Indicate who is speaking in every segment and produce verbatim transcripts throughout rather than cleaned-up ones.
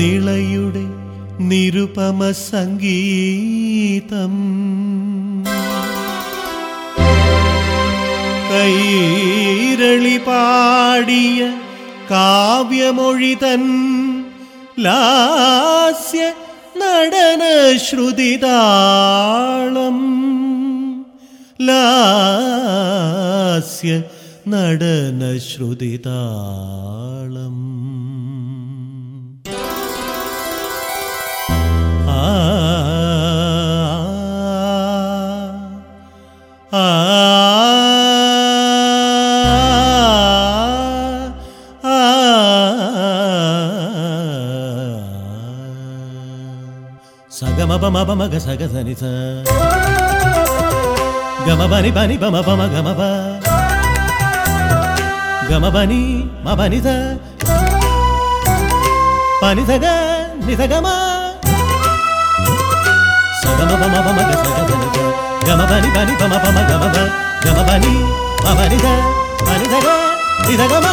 Speaker 1: നിളയുടെ നിരുപമ സംഗീതം കൈരളി പാടിയ കാവ്യമൊഴിതൻ ലാസ്യ നടന ശ്രുതിതാളം ലാസ്യ നടന ശ്രുതിതാളം ആ ആ సగమపమపమగ సగసనిస గమబని బని బమ పమ గమప గమబని మబనిస పనిసగ నిసగమ సగమపమపమగ సగసనిస గమబని బని బమ పమ గమప గమబని మబనిస పనిసగ నిసగమ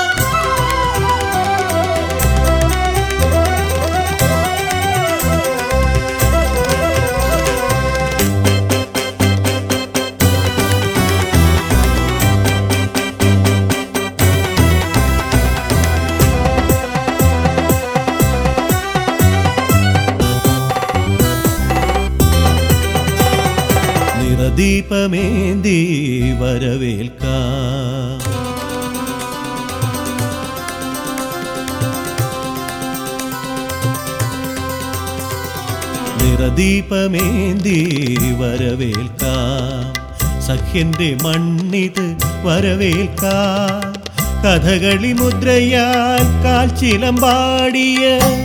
Speaker 1: ദീപമേന്തി വരവേൽക്കാം നിറദീപമേന്തി വരവേൽക്കാം സഖ്യന്റെ മണ്ണിത് വരവേൽക്കാം കഥകളി മുദ്രയാൽ കാൽച്ചിലമ്പാടിയ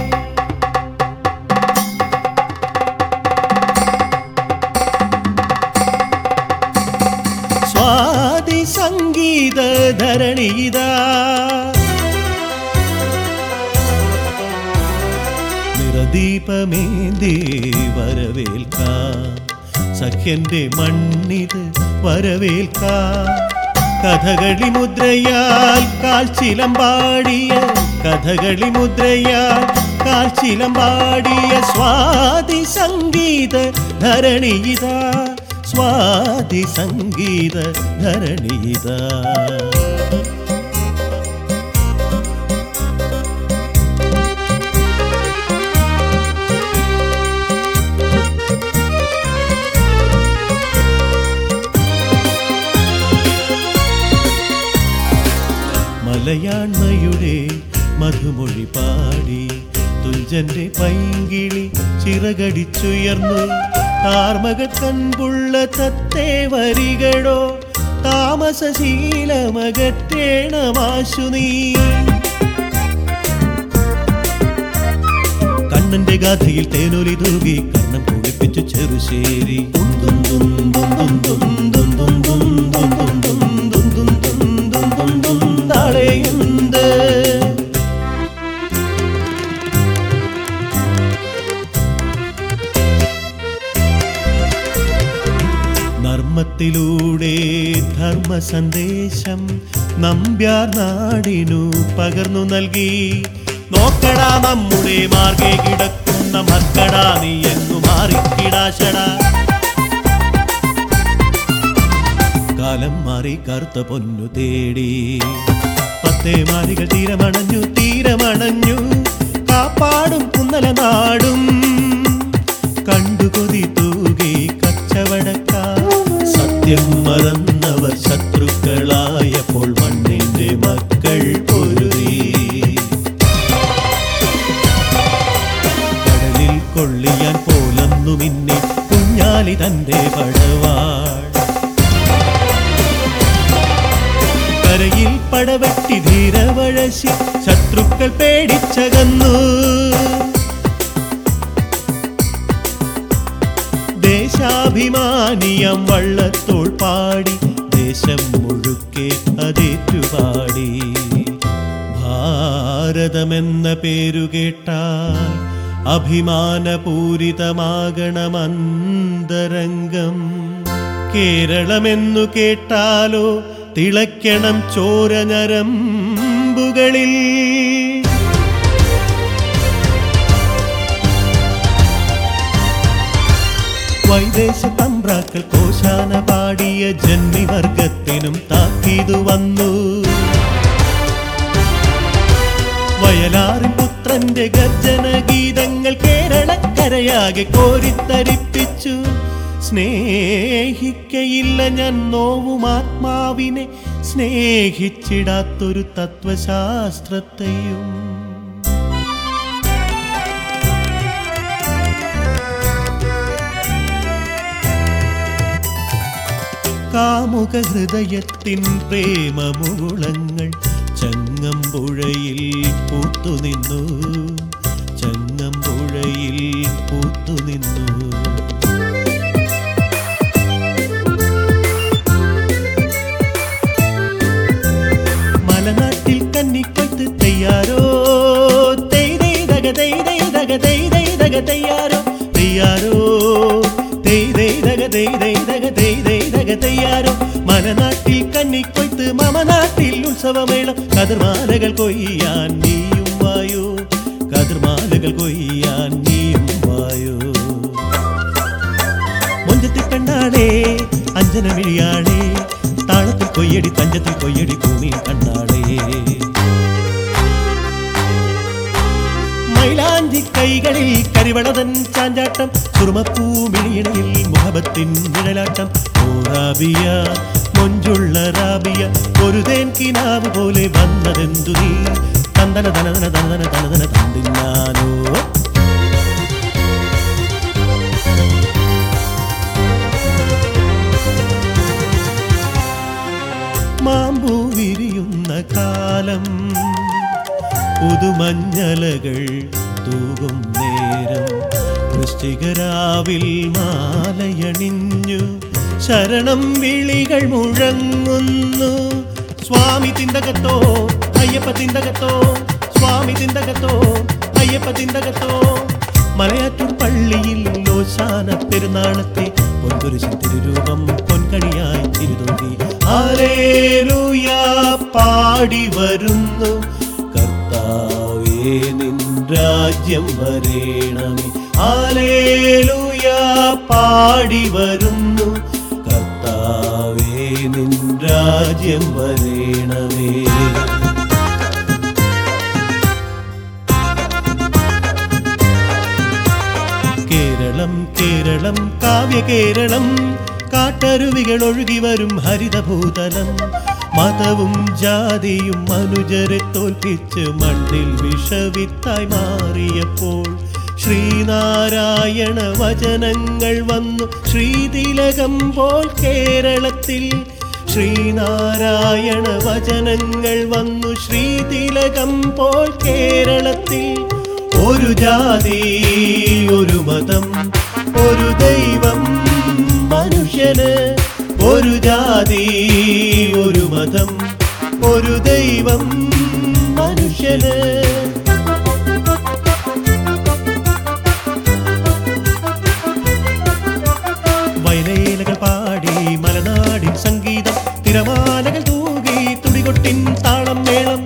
Speaker 1: സംഗീത ധരണിയിതാ നിറദീപമേന്തി വരവേൽക്കാം സഖ്യന്റെ മണ്ണിത് വരവേൽക്കാം കഥകളി മുദ്രയാൽ കാൽച്ചിലമ്പാടിയ കഥകളി മുദ്രയാൽ കാൽച്ചിലമ്പാടിയ സ്വാതി സംഗീത ധരണിയിതാ സ്വാതി സംഗീത ധരണിയിത മലയാണ്മയുടെ മധുമൊഴി പാടി തുഞ്ചന്റെ പൈങ്കിളി ചിറകടിച്ചുയർന്നു താർമക കൺപുള്ള തത്തേ വരികളോ താമസശീലമകറ്റേണമാശു നീ കണ്ണന്റെ ഗാഥയിൽ തേനൊലി തൂകി കർണം കുളിപ്പിച്ചു ചെറുശ്ശേരി താളെയുണ്ട് നർമ്മത്തിലൂടെ ധർമ്മ സന്ദേശം നമ്പ്യാർ നാടിനു പകർന്നു നൽകി നോക്കടാ നമ്മുടെ മാർഗേ കിടക്കുന്ന മക്കടാ നീ എന്നു മാറിക്കിടാശടാ കാലം മാറി കറുത്ത പൊന്നു തേടി പത്തേ മാരികൾ തീരമണഞ്ഞു തീരമണഞ്ഞു കാപ്പാടും കുന്നല നാടും കണ്ടു കൊതി തൂകി കച്ചവടക്കാർ സത്യം മറന്നവർ ശത്രുക്കളായപ്പോൾ മണ്ണിന്റെ മക്കൾ പൊരുതി കടലിൽ കൊള്ളിയാൻ പോലന്നു മിന്നി കുഞ്ഞാലി തന്റെ പടവാൾ കരയിൽ പടവെട്ടി ധീരവഴശി ശത്രുക്കൾ പേടിച്ചകന്നു ദേശാഭിമാനിയം വള്ളത്തോൾ പാടി ദേശം മുഴുക്കെ അതേറ്റുപാടി ഭാരതമെന്ന പേരു കേട്ടാൽ അഭിമാനപൂരിതമാകണമന്തരംഗം കേരളമെന്നു കേട്ടാലോ തിളയ്ക്കണം ചോരഞരമ്പുകളിൽ വൈദേശ തമ്പ്രാക്കൾ കോശാന പാടിയ ജന്മിവർഗത്തിനും താക്കീതു വന്നു. വയലാറിൻ പുത്രന്റെ ഗർജന ഗീതങ്ങൾ കേരളക്കരയാകെ കോരിത്തരിപ്പിച്ചു. സ്നേഹിക്കയില്ല ഞാൻ നോവും ആത്മാവിനെ, സ്നേഹിച്ചിടാത്തൊരു തത്വശാസ്ത്രത്തെയും. കാമുക ഹൃദയത്തിൻ പ്രേമമുകുളങ്ങൾ ചങ്ങമ്പുഴയിൽ പൂത്തുനിന്നു, ചങ്ങമ്പുഴയിൽ പൂത്തുനിന്നു. മലനാട്ടിൽ കന്നിക്കൊയ്ത്ത് തെയ്യാരോ, തെയ്തൈ തക തെയ്തൈ തക തെയ്തൈ തക തെയ്യാരോ തെയ്യാരോ തെയ്തൈ തക തെയ്തൈ തക തെയ്തൈ തക തെയ്യാരോ. മലനാട്ടിൽ കന്നിക്കൊയ്ത്ത് മമനാട്ടിൽ ഉത്സവമേളം. കതിർമാലകൾ കൊയ്യാൻ നീയും വായോ, കതിർമാലകൾ കൊയ്യാൻ നീയും വായോ. മൊഞ്ചത്തിൽ പെണ്ണാണേ അഞ്ജന വിളിയാണേ, താളത്തിൽ കൊയ്യടി തഞ്ചത്തിൽ കൊയ്യടി ഭൂമി കണ്ണാളേ. മൈലാഞ്ചി കൈകളിൽ കരിവളതൻ ചാഞ്ചാട്ടം, സുറുമപ്പൂ മിഴിയണയിൽ മുഹബത്തിൻ നിഴലാട്ടം. ഓ റാബിയ മൊഞ്ചുള്ള റാബിയ, ഒരു തേൻ കിനാവ് പോലെ വന്നതെന്തു നീ. തന്തന തനതന തനതന തനതന തന്തിന്നാനോ. മാമ്പൂ വിരിയുന്ന കാലം, പുതുമഞ്ഞലകൾ തൂകും നേരം. വൃശ്ചികരാവിൽ മാലയണിഞ്ഞു, ശരണം വിളികൾ മുഴങ്ങുന്നു. സ്വാമി തിന്തകത്തോ അയ്യപ്പ തിന്തകത്തോ, സ്വാമി തിന്തകത്തോ അയ്യപ്പ തിന്തകത്തോ. മലയാറ്റൂർ പള്ളിയിൽ ഓശാന പെരുന്നാളത്തെ പൊൻകുരിശിൻ തിരുരൂപം പൊൻകണിയായി തിരുതൂകി. ഹല്ലേലൂയ പാടി വരുന്നു, കർത്താവേ നിൻ രാജ്യം വരേണമേ. ഹല്ലേലൂയ പാടി വരുന്നു, കർത്താവേ നിൻ രാജ്യം വരേണമേ. കേരളം കേരളം കാവ്യ കേരളം, കാട്ടരുവികൾ ഒഴുകി വരും ഹരിതഭൂതലം. മതവും ജാതിയും മനുജരെ തോൽപ്പിച്ച് മണ്ണിൽ വിഷവിത്തായി മാറിയപ്പോൾ ശ്രീനാരായണ വചനങ്ങൾ വന്നു ശ്രീതിലകം പോൽ കേരളത്തിൽ. ശ്രീനാരായണ വചനങ്ങൾ വന്നു ശ്രീതിലകം പോൽ കേരളത്തിൽ. ഒരു ജാതി ഒരു മതം ഒരു ദൈവം മനുഷ്യന്, ഒരു ജാതി ഒരു മതം ഒരു ദൈവം മനുഷ്യന്. വയലേലകൾ പാടി മലനാടിൻ സംഗീതം, തിരമാലകൾ തൂകി തുടികൊട്ടിൻ താളം മേളം.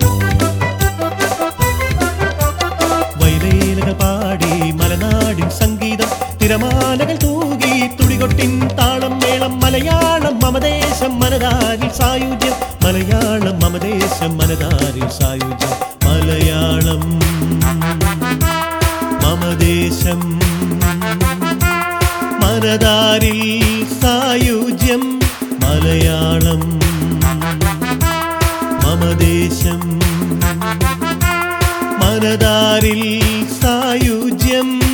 Speaker 1: വയലേലകൾ പാടി മലനാടിൻ സംഗീതം, തിരമാലകൾ തൂകി തുടികൊട്ടിൻ താളം മേളം. മലയാളം മമദേശം മനതാരിൽ സായുജ്യം, മലയാളം മമദേശം മനതാരിൽ സായുജ്യം. മലയാളം മമദേശം മനതാരിൽ സായുജ്യം. മലയാളം മമദേശം മനതാരിൽ സായുജ്യം.